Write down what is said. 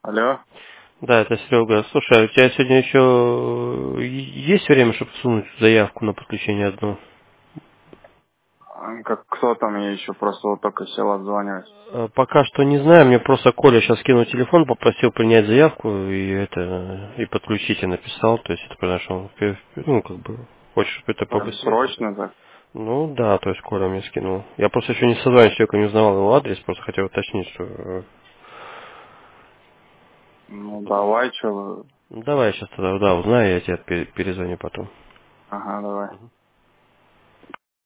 Алло. Да, это Серега. Слушай, а у тебя сегодня еще есть время, чтобы сунуть заявку на подключение одну? Как кто там, я еще просто вот только сел отзванивать. Пока что не знаю, мне просто Коля сейчас кинул телефон, попросил принять заявку и подключить, и написал, то есть это произошло, ну, как бы, хочешь, чтобы это Прям побыстрее. срочно так? Ну, да, то есть Коля мне скинул. Я просто еще не созваниваюсь с человеком, не узнавал его адрес, просто хотел уточнить, что... Ну давай, что. Ну, давай я сейчас тогда, да, узнаю, я тебе перезвоню потом. Ага, давай.